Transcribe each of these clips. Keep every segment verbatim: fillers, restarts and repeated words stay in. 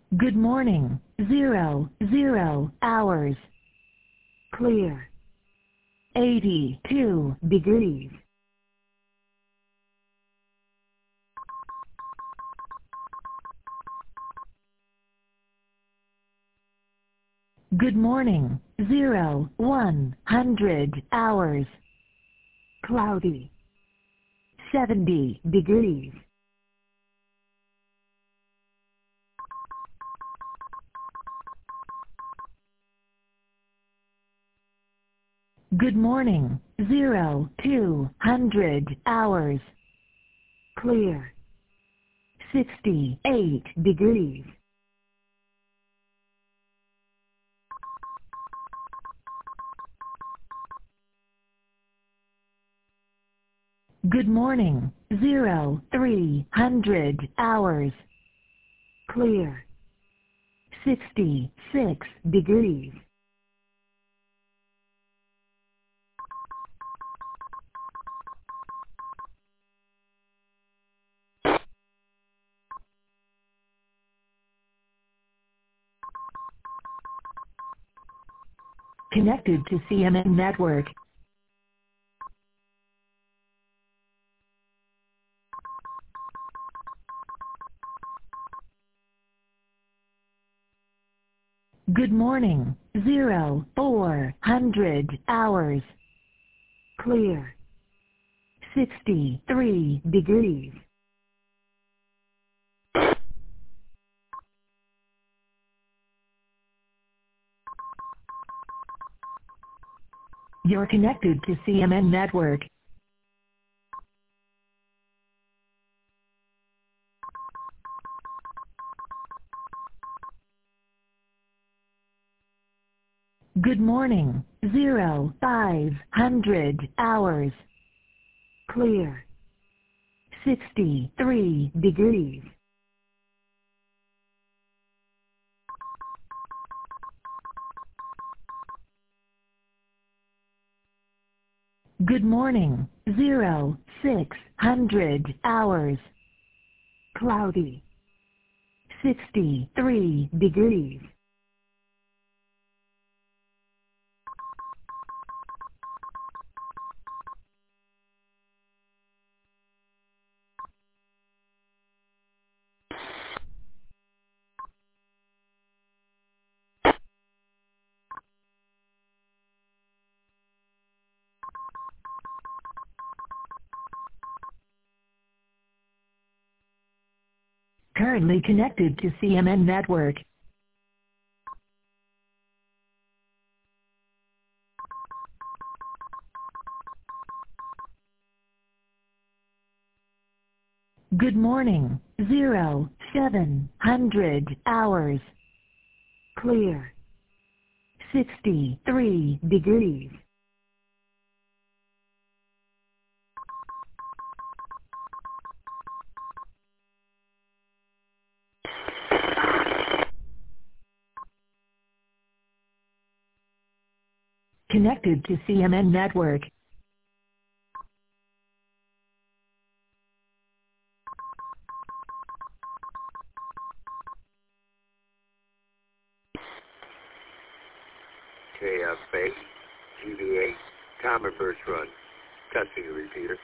Good morning. Zero, zero hours. Clear. eighty-two degrees. Good morning. Zero, one hundred hours. Cloudy. seventy degrees. Good morning. Zero, two hundred hours. Clear. sixty-eight degrees. Good morning. Zero, three hundred hours. Clear. sixty-six degrees. Connected to C M N Network. Good morning. Zero, four hundred hours. Clear. sixty-three degrees. You're connected to C M N Network. Good morning. Zero, five hundred hours. Clear. sixty-three degrees. Good morning. Zero, six hundred hours. Cloudy. sixty-three degrees. Currently connected to C M N Network. Good morning. Zero, seven hundred hours. Clear. sixty-three degrees. Connected to C M N Network. K F A, G V A, Timer first run. Testing the repeater.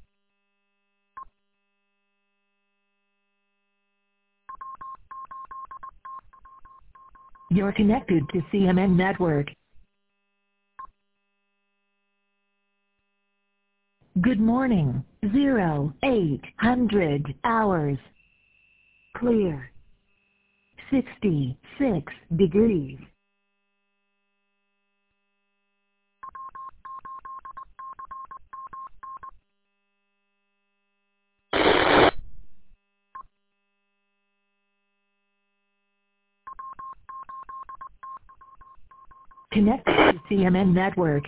You're connected to C M N Network. Good morning. Zero, eight hundred hours. Clear. sixty-six degrees. Connected to C M N Network.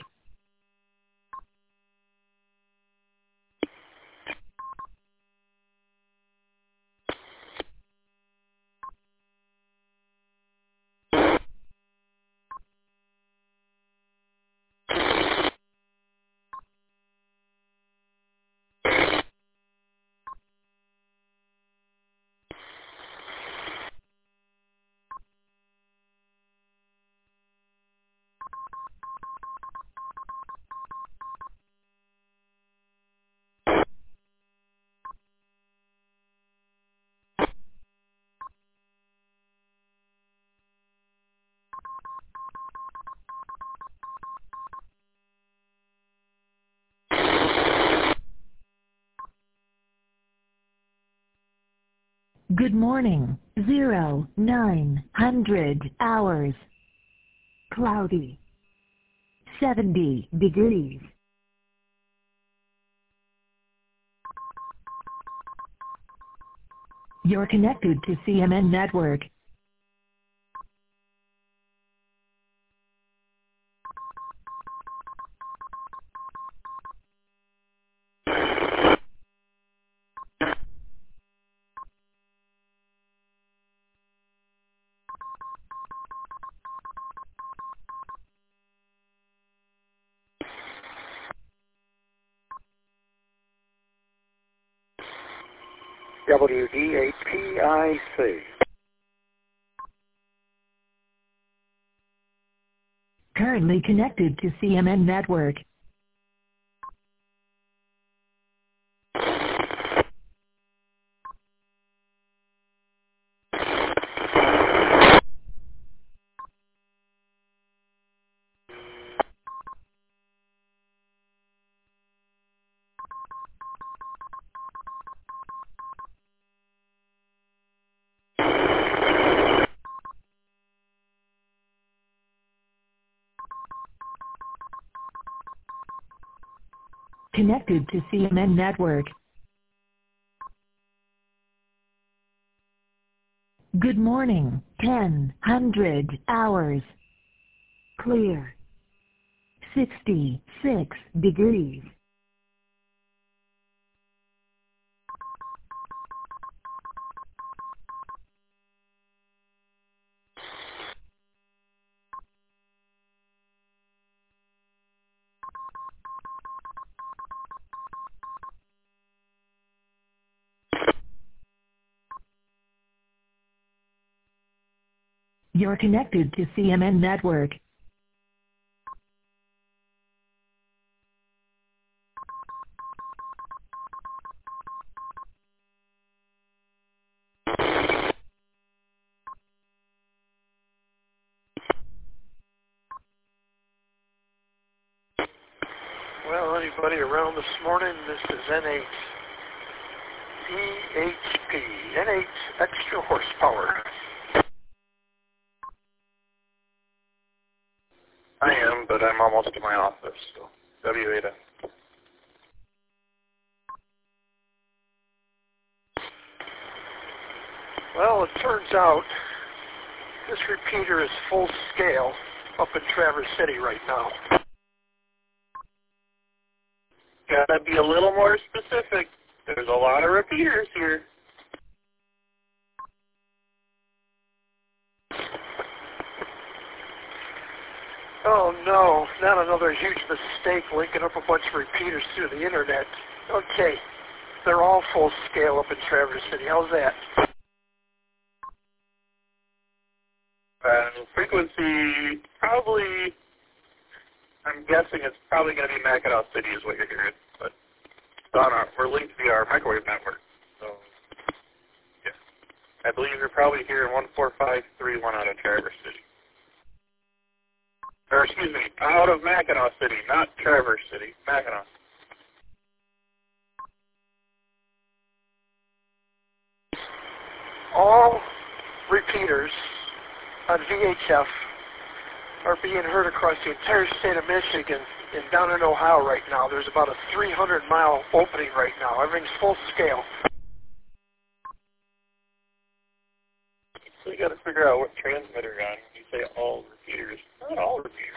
Good morning. Zero, nine hundred hours. Cloudy. seventy degrees. You're connected to C M N Network. W D A P I C. Currently connected to C M N Network. Connected to C M N Network. Good morning. ten hundred hours. Clear. sixty-six degrees. You're connected to C M N Network. Well, anybody around this morning, this is N eight E H P, N eight extra horsepower. I am, but I'm almost to my office, so W eight F. Well, it turns out this repeater is full scale up in Traverse City right now. Gotta be a little more specific. There's a lot of repeaters here. Oh no, not another huge mistake linking up a bunch of repeaters through the internet. Okay, they're all full scale up in Traverse City. How's that? And frequency, probably, I'm guessing it's probably going to be Mackinac City is what you're hearing. But it's on our, we're linked via our microwave network. So, yeah. I believe you're probably hearing one four five three one out of Traverse City. Or excuse me, out of Mackinac City, not Traverse City, Mackinac. All repeaters on V H F are being heard across the entire state of Michigan and down in Ohio right now. There's about a three hundred mile opening right now. Everything's full scale. So you got to figure out what transmitter you're on when you say all repeaters. Not all repeaters.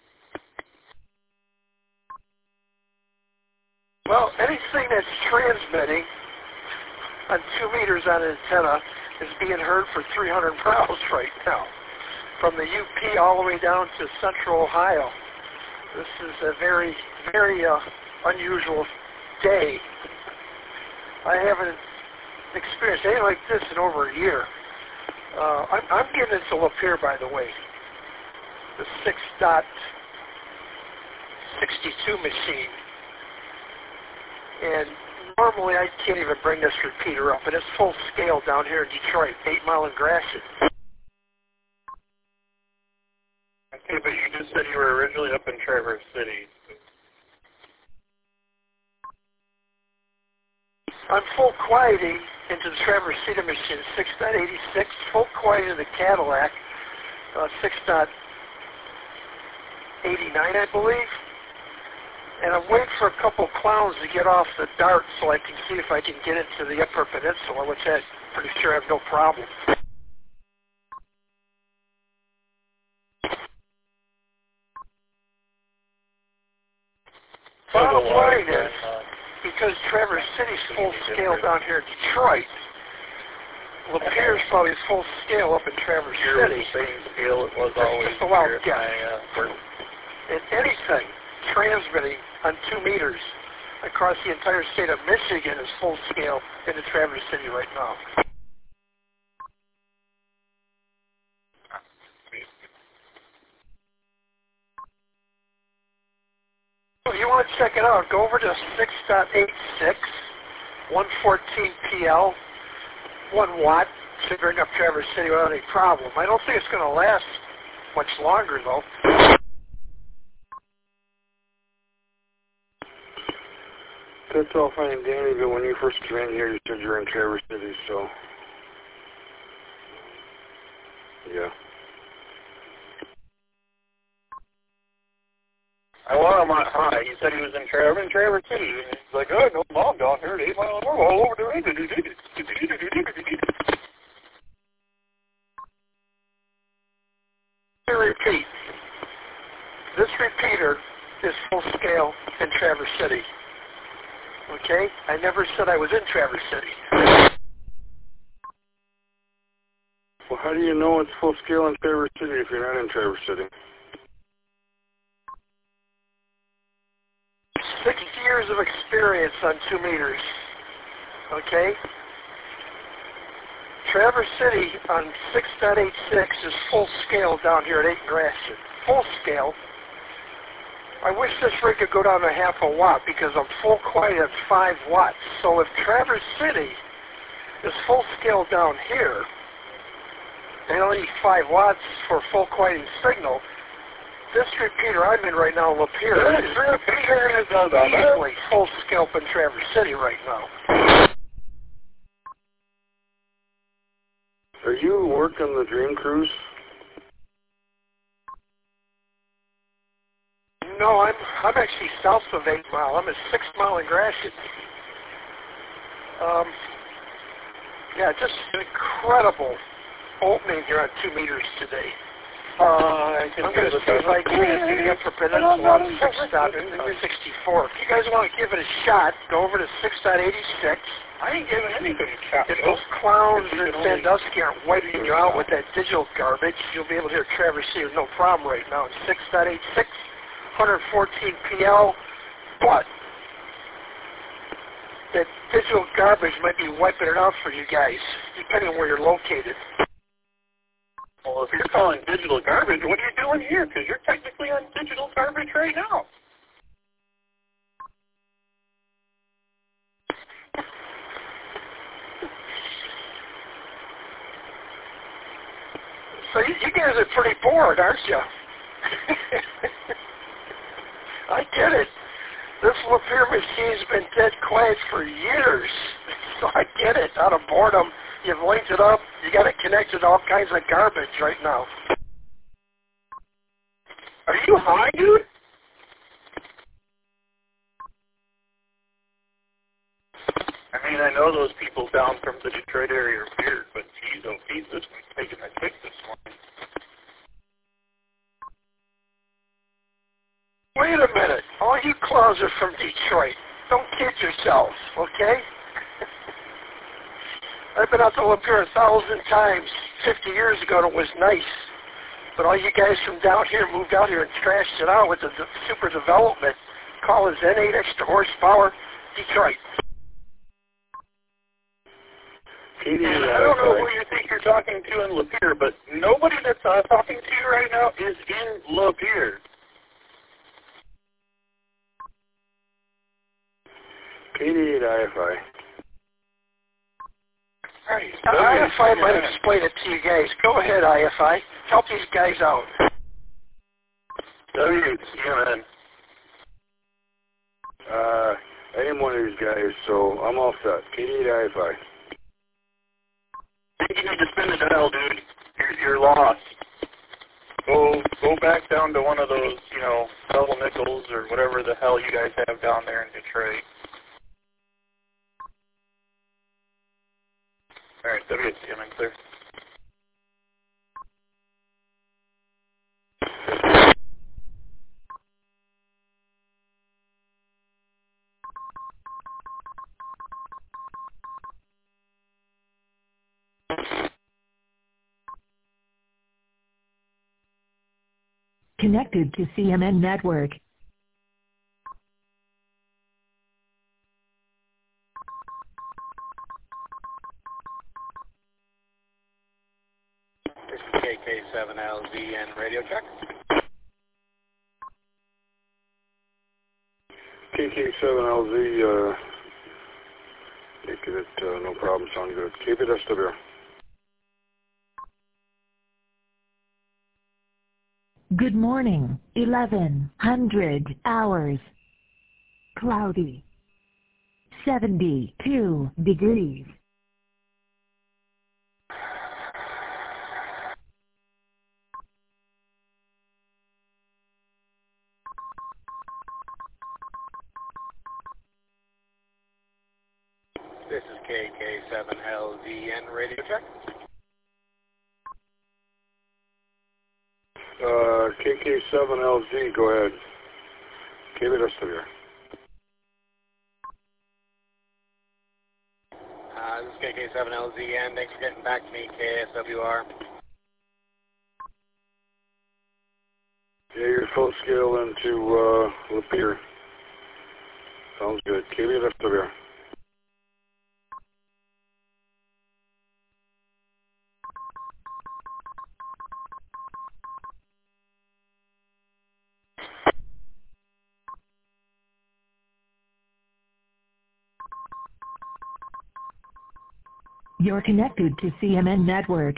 Well, anything that's transmitting on two meters on an antenna is being heard for three hundred miles right now, from the U P all the way down to central Ohio. This is a very, very uh, unusual day. I haven't experienced anything like this in over a year. Uh, I'm, I'm getting into Lapeer, by the way, the six dot sixty-two machine. And normally I can't even bring this repeater up, and it's full scale down here in Detroit, eight Mile and Gratiot. Okay, but you just said you were originally up in Traverse City. I'm full quieting into the Traverse City machine, six point eighty-six, full quiet in the Cadillac, uh, six point eighty-nine, I believe. And I'm waiting for a couple clowns to get off the Dart so I can see if I can get into the Upper Peninsula, which I'm pretty sure I have no problem. Bottom line is, because Traverse City's full scale down here in Detroit, Lapeer's probably full scale up in Traverse City. The same scale it was That's always just a wild here. guess. I, uh, And anything transmitting on two meters across the entire state of Michigan is full scale into Traverse City right now. If you want to check it out, go over to six point eighty-six, one fourteen P L, one watt, should bring up Traverse City without any problem. I don't think it's going to last much longer, though. That's all fine and dandy, but when you first came in here, you said you were in Traverse City, so... yeah. I want him on high. He said he was in Traverse, in Traverse City. And he's like, oh, no, mom down here at eight miles an hour, all over the range. To repeat, this repeater is full scale in Traverse City. Okay? I never said I was in Traverse City. Well, how do you know it's full scale in Traverse City if you're not in Traverse City? Six years of experience on two meters. Okay? Traverse City on six point eighty-six is full scale down here at eight in Gratiot. Full scale. I wish this rig could go down to half a watt because I'm full quiet at five watts. So if Traverse City is full scale down here, and only five watts for full quieting signal, this repeater I'm in right now, Lapeer, is easily full scale up in Traverse City right now. Are you working the Dream Cruise? No, I'm I'm actually south of eight Mile. I'm at six Mile in Gratiot. Um, yeah, just an incredible opening here on two meters today. Uh, I I'm going to see if I can get to the Upper Peninsula on six point sixty-four. If you guys want to give it a shot, go over to six point eighty-six. I ain't giving anything a shot. If those clowns in Sandusky aren't wiping you out with that digital garbage, you'll be able to hear Traverse City with no problem right now. It's six point eighty-six, one fourteen P L, but that digital garbage might be wiping it out for you guys, depending on where you're located. Well, if you're calling digital garbage, what are you doing here? Because you're technically on digital garbage right now. So you, you guys are pretty bored, aren't you? I get it. This Lapeer machine's been dead quiet for years. So I get it. Out of boredom, you've linked it up. You got it connected to all kinds of garbage right now. Are you high, dude? I mean, I know those people down from the Detroit area are weird, but geez, oh, geez, this one's taking a kick this morning. Wait a minute. All you clowns are from Detroit. Don't kid yourselves, okay? I've been out to Lapeer a thousand times fifty years ago, and it was nice. But all you guys from down here moved out here and trashed it out with the de- super development. Call it N eight extra horsepower, Detroit. And I don't know who you think you're talking to in Lapeer, but nobody that's uh, talking to you right now is in Lapeer. K D eight I F I. All right, I F I might explain it to you guys. Go ahead, I F I. Help these guys out. W C M N. Uh, I am one of these guys, so I'm all set. K D eight I F I. I think you need to spin the dial, dude. You're, you're lost. Go go back down to one of those, you know, double nickels or whatever the hell you guys have down there in Detroit. All right, W H C, I'm in clear. Connected to C M N Network. This is K K seven L Z N radio check. K K seven L Z, uh, take it, uh, no problem, sound good. Keep it S W. Good morning, eleven hundred hours. Cloudy. seventy-two degrees. This is K K seven L Z N radio check. Uh, K K seven L Z, go ahead. Keep it S W. Uh, this is K K seven L Z N. Thanks for getting back to me, K S W R. Yeah, you're full scale into, uh, Lapeer. Sounds good. Keep it S W. You're connected to C M N Network.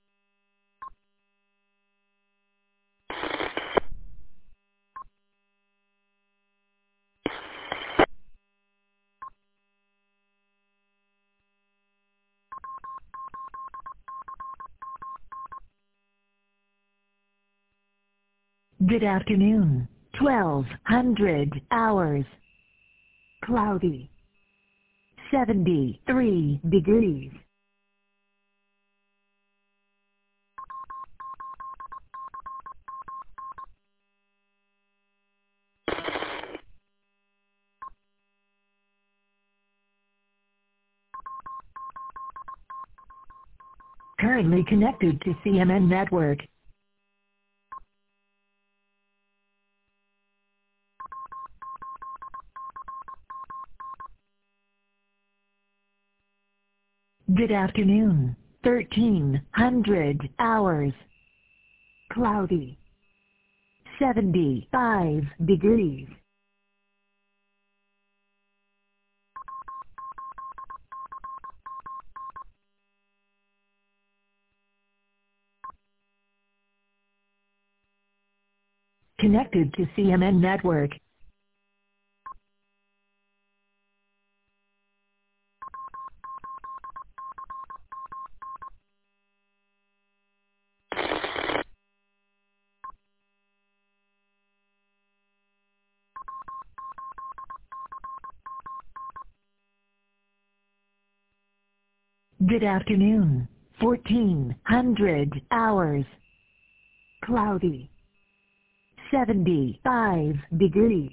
Good afternoon, twelve hundred hours. Cloudy. seventy-three degrees. Currently connected to C M N Network. Good afternoon, thirteen hundred hours. Cloudy. seventy-five degrees. Connected to C M N Network. Good afternoon, fourteen hundred hours. Cloudy. seventy-five degrees.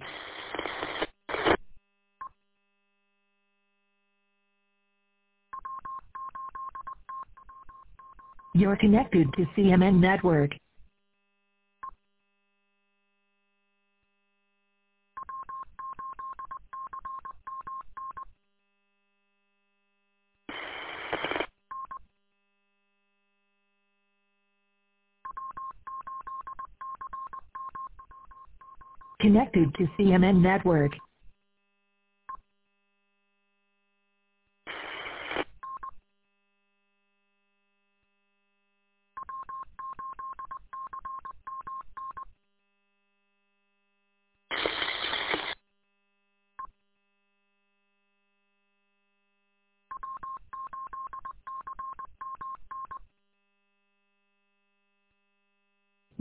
You're connected to C M N Network. Connected to C M N Network.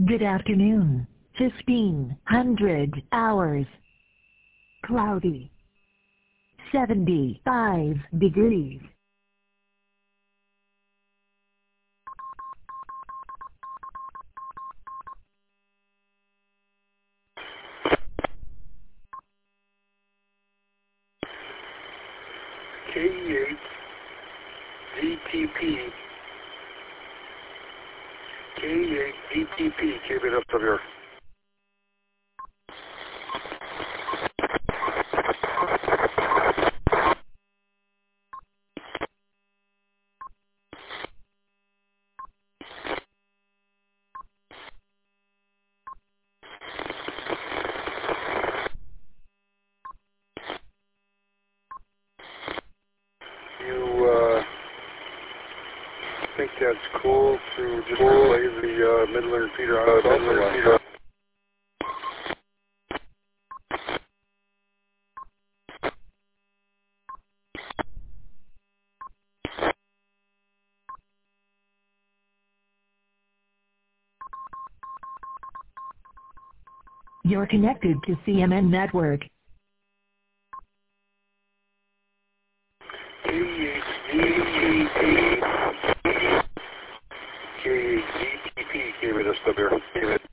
Good afternoon. fifteen hundred hours. Cloudy. seventy-five degrees. K E eight Z T P. K E eight Z T P, keep it up to here. I think that's cool to just relay the uh, Midland repeater out of Midland repeater. You're connected to C M N Network. K E eight Z T P. K E eight Z T P, give it a stub here. Give it.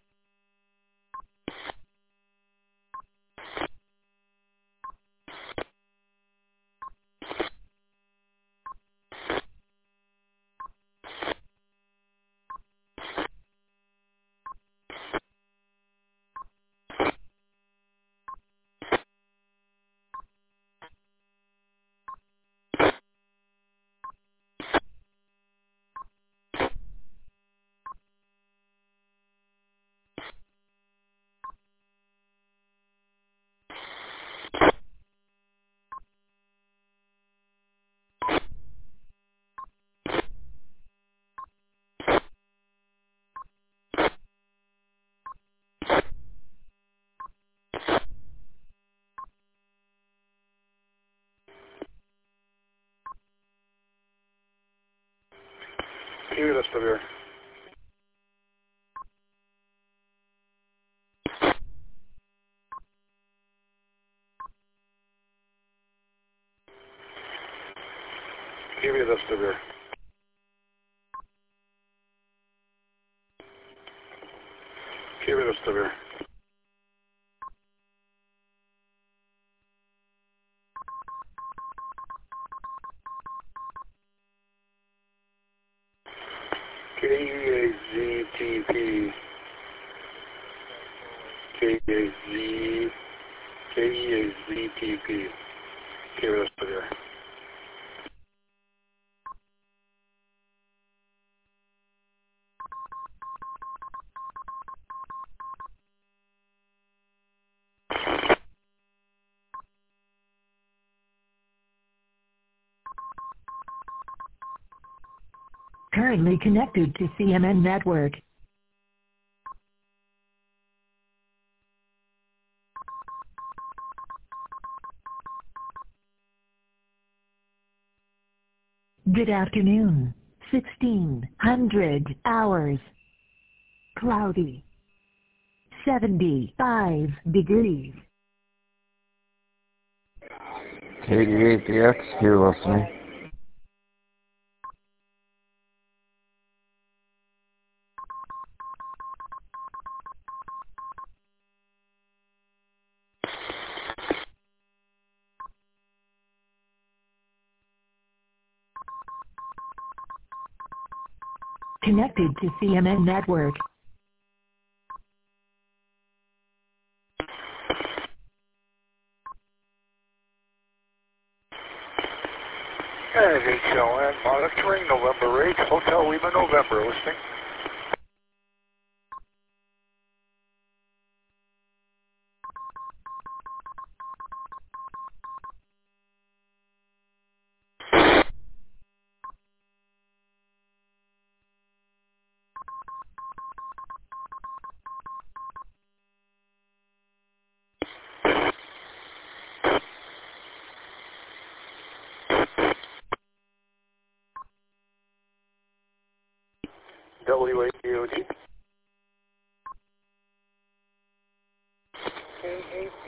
Give it a stub here. Give it a stub here. Give it a stub here. K E eight Z T P. K E eight Z. K E eight Z T P. Give it a stub here. Currently connected to C M N Network. Good afternoon. sixteen hundred hours. Cloudy. seventy-five degrees. K D eight D X, you're listening. Connected to C M N Network. And H L N monitoring November eighth, Hotel Lima November, listening. W eight D O D.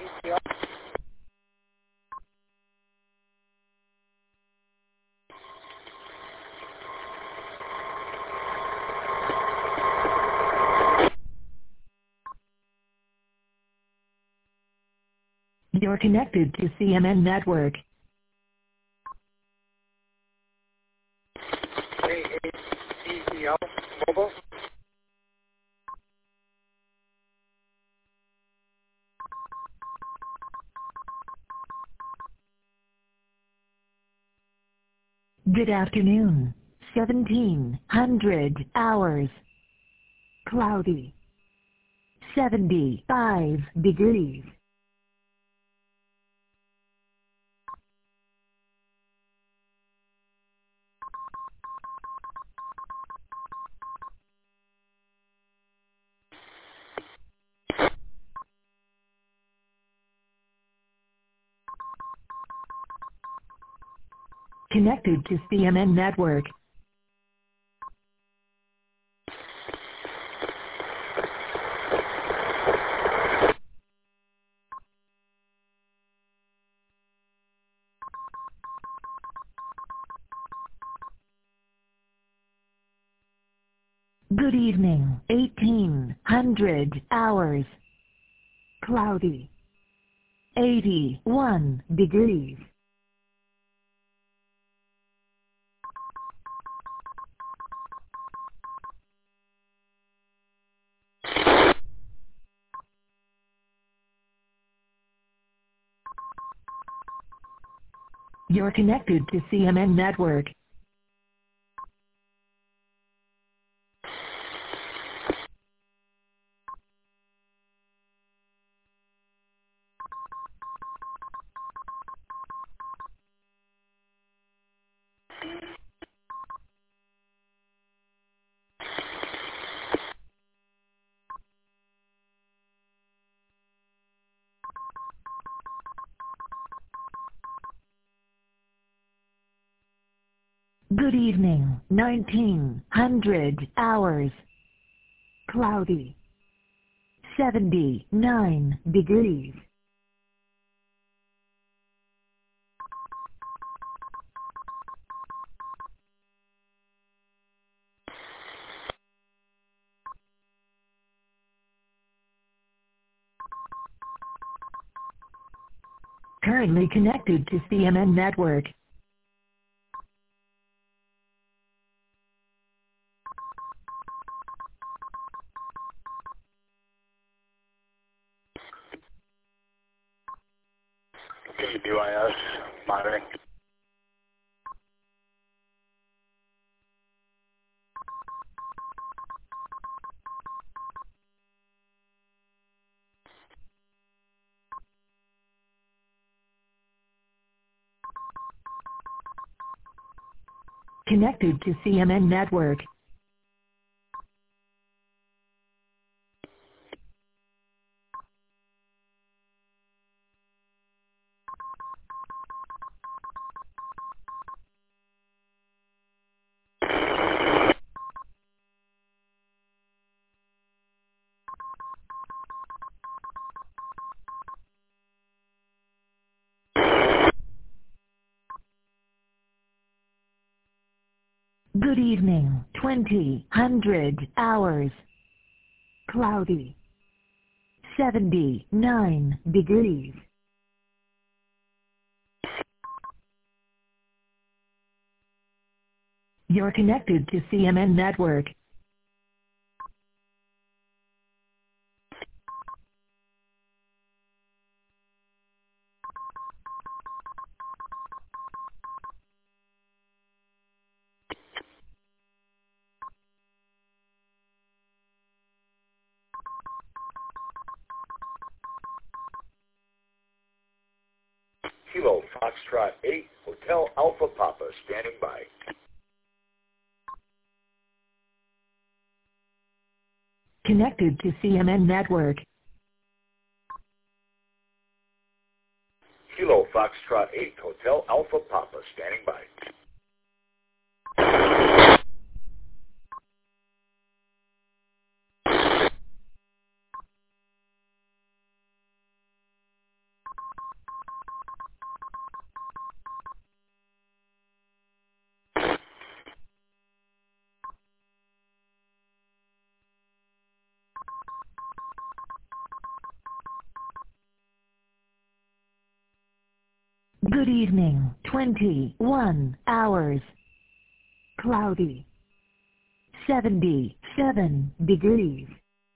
You're connected to C M N Network. A eight E E L mobile. Good afternoon. seventeen hundred hours. Cloudy. seventy-five degrees. Connected to C M N Network. Good evening. eighteen hundred hours. Cloudy. eighty-one degrees. You're connected to C M N Network. Good evening. nineteen hundred hours. Cloudy. seventy-nine degrees. Currently connected to C M N Network. Okay, B Y S, monitoring. Connected to C M N Network. Good evening. twenty hundred hours. Cloudy. seventy-nine degrees. You're connected to C M N Network. Kilo Foxtrot eight, Hotel Alpha Papa, standing by. Connected to C M N Network. Kilo Foxtrot eight, Hotel Alpha Papa, standing by. Good evening. twenty-one hours. Cloudy. seventy-seven degrees.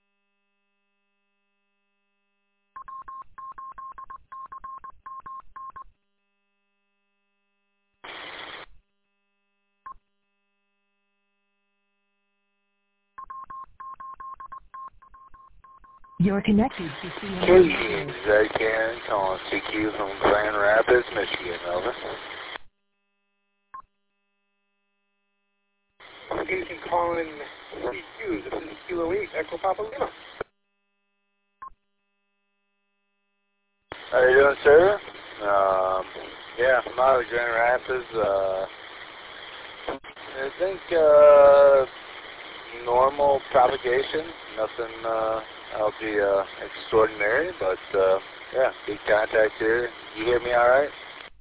You're connected to C M K Z K N calling C Q from Grand Rapids, Michigan. Over. Station calling C Q. This is Kilo eight, Echo Papa Lima. How you doing, sir? Um, yeah, I'm out of Grand Rapids. Uh, I think uh, normal propagation. Nothing. Uh, I'll be uh, extraordinary, but uh, yeah, good contact here. You hear me all right?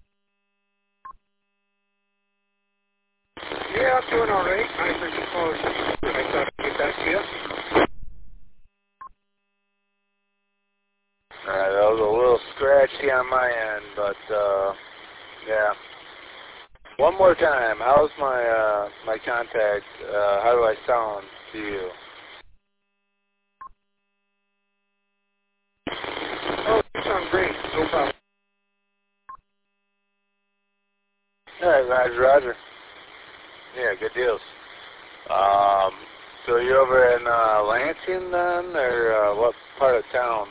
Yeah, I'm doing all right. I heard you calling. I thought I'd get back to you. All right, that was a little scratchy on my end, but uh, yeah. One more time, how's my uh, my contact? Uh, how do I sound to you? Oh, you sound great. No problem. All right, Roger, Roger. Yeah, good deals. Um, so you're over in uh, Lansing then, or uh, what part of town?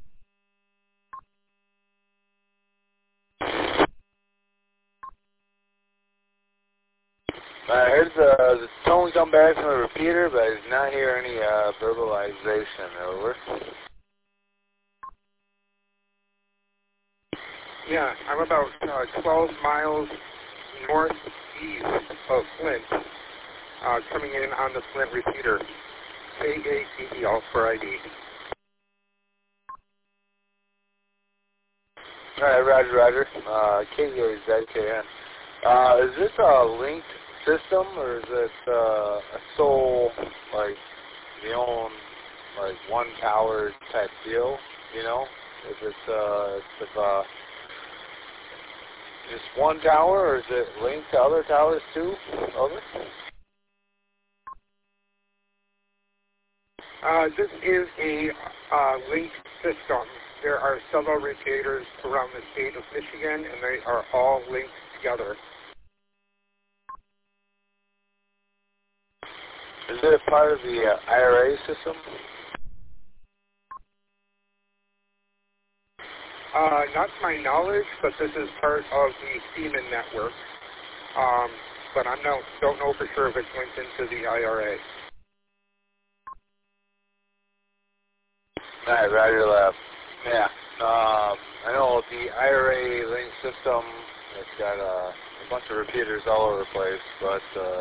I heard the, the tone come back from the repeater, but I did not hear any uh, verbalization. Over. Yeah, I'm about uh, twelve miles northeast of Flint, uh, coming in on the Flint repeater. K A T E, all for I D. All right, Roger, Roger. Uh, K A Z K N. Uh, is this a linked system, or is it uh, a sole, like, the own, like, one tower type deal, you know? Is it, uh, if, uh, just one tower, or is it linked to other towers too? Over? Uh, this is a uh, linked system. There are several repeaters around the state of Michigan, and they are all linked together. Is it a part of the uh, I R A system? Uh, not to my knowledge, but this is part of the Siemens network. Um, but I don't, don't know for sure if it's linked into the I R A. All right, Roger, left. Yeah. Um, I know the I R A link system, it's got uh, a bunch of repeaters all over the place, but, uh,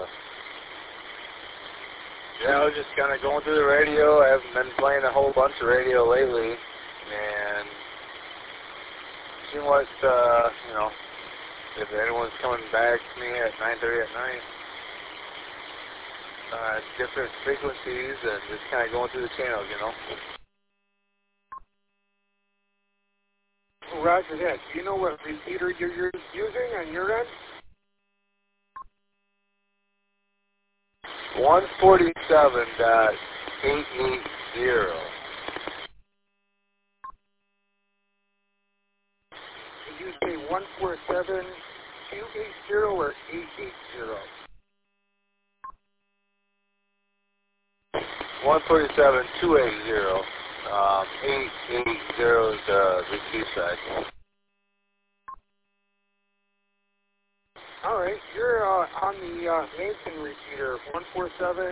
you know, just kind of going through the radio. I haven't been playing a whole bunch of radio lately, and seeing what, uh, you know, if anyone's coming back to me at nine thirty at night, uh, different frequencies, and just kind of going through the channels, you know. Roger that. Do you know what repeater you're using on your end? one forty-seven dot eight eight zero. Did you say one forty-seven two eighty or eight eighty? one forty-seven two eighty. Um, eight eighty is uh, the Q side. All right, you're uh, on the uh, Manson repeater, one forty-seven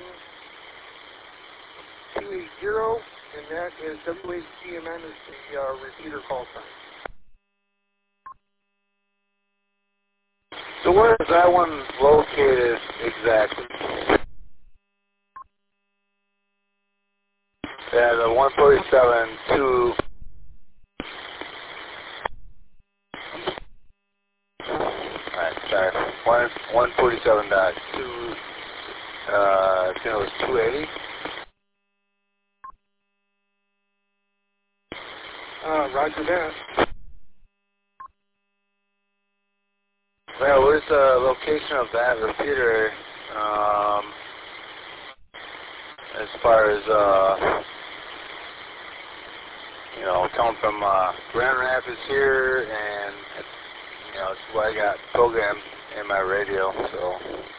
two eighty, and that is W H C M N is the uh, repeater call sign. So where is that one located exactly? Yeah, the one forty-seven two. Alright, sorry. One one forty-seven dot two. Uh, I think it was two eighty. Uh, roger that. Well, where's the location of that repeater? Um, as far as, uh, you know, coming from uh, Grand Rapids here, and, you know, it's what I got programmed in my radio, so.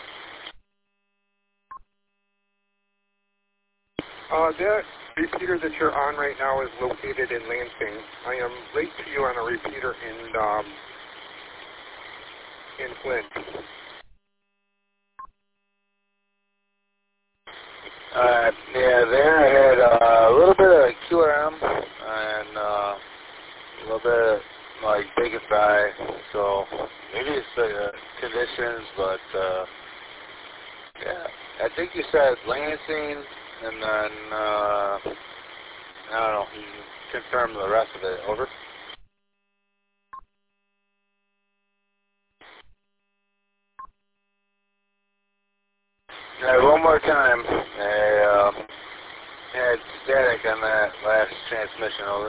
Uh, that repeater that you're on right now is located in Lansing. I am late to you on a repeater in, um, in Flint. Uh, yeah, there I had uh, a little bit of Q R M and uh, a little bit like Big and Fry, so maybe it's the uh, conditions, but uh, yeah, I think you said Lansing, and then uh, I don't know, you can confirm the rest of it. Over. All right, one more time. I uh, had static on that last transmission. Over.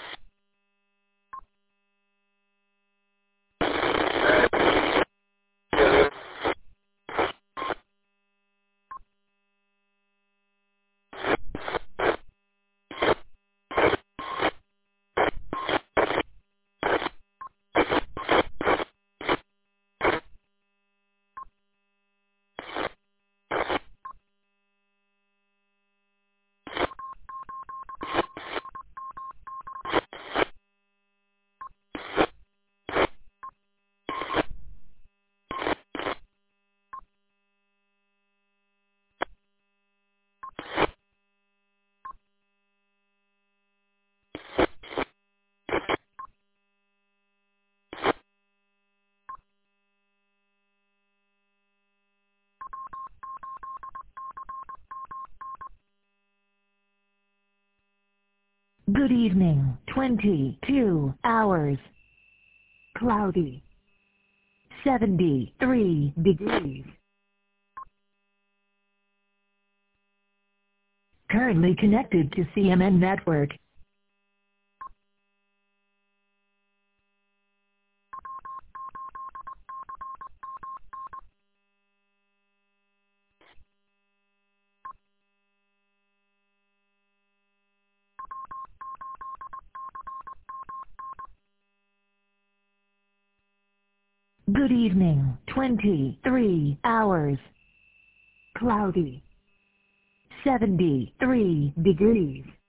Good evening. twenty-two hours. Cloudy. seventy-three degrees. Currently connected to C M N Network. Good evening. twenty-three hours. Cloudy. seventy-three degrees.